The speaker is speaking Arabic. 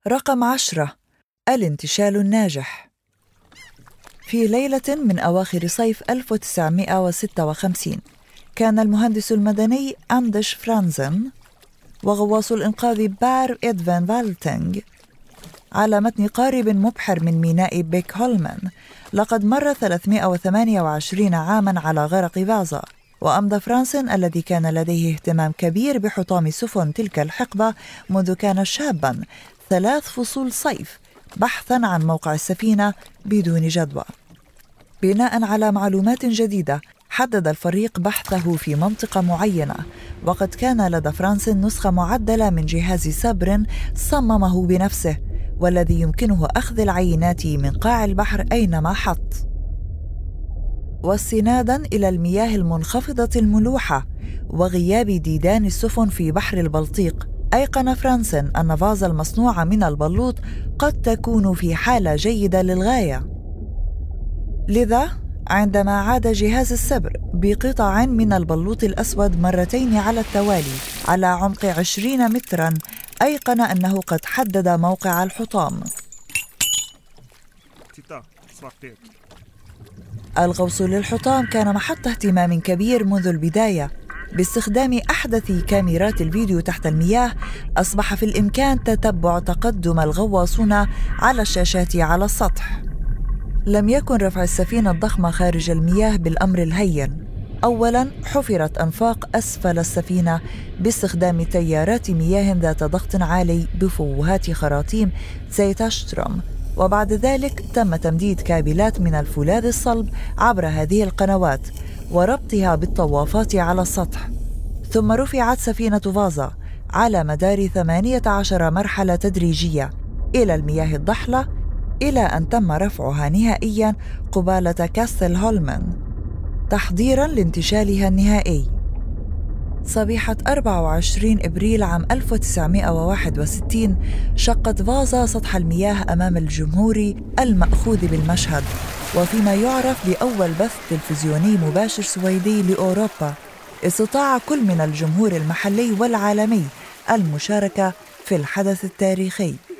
رقم 10: الانتشال الناجح. في ليلة من أواخر صيف 1956 كان المهندس المدني أندش فرانزن وغواص الإنقاذ بار إدفان فالتينغ على متن قارب مبحر من ميناء بيك هولمان. لقد مر 328 عاماً على غرق فازا، وأمضى فرانسن الذي كان لديه اهتمام كبير بحطام سفن تلك الحقبة منذ كان شاباً 3 فصول صيف بحثاً عن موقع السفينة بدون جدوى. بناء على معلومات جديدة حدد الفريق بحثه في منطقة معينة، وقد كان لدى فرانسن نسخة معدلة من جهاز سبر صممه بنفسه، والذي يمكنه أخذ العينات من قاع البحر أينما حط. واستناداً إلى المياه المنخفضة الملوحة وغياب ديدان السفن في بحر البلطيق، أيقن فرانسن أن فازا المصنوعة من البلوط قد تكون في حالة جيدة للغاية. لذا عندما عاد جهاز السبر بقطع من البلوط الأسود 2 مرات على التوالي على عمق 20 متراً، أيقن أنه قد حدد موقع الحطام. الغوص للحطام كان محط اهتمام كبير منذ البداية. باستخدام أحدث كاميرات الفيديو تحت المياه أصبح في الإمكان تتبع تقدم الغواصون على الشاشات على السطح. لم يكن رفع السفينة الضخمة خارج المياه بالأمر الهين. أولاً حفرت أنفاق أسفل السفينة باستخدام تيارات مياه ذات ضغط عالي بفوهات خراطيم زيتاشتروم، وبعد ذلك تم تمديد كابلات من الفولاذ الصلب عبر هذه القنوات وربطها بالطوافات على السطح. ثم رفعت سفينة فازا على مدار 18 مرحلة تدريجية إلى المياه الضحلة، إلى أن تم رفعها نهائياً قبالة كاستل هولمان تحضيراً لانتشالها النهائي. صبيحة 24 إبريل عام 1961 شقت فازا سطح المياه أمام الجمهور المأخوذ بالمشهد، وفيما يعرف بأول بث تلفزيوني مباشر سويدي لأوروبا. استطاع كل من الجمهور المحلي والعالمي المشاركة في الحدث التاريخي.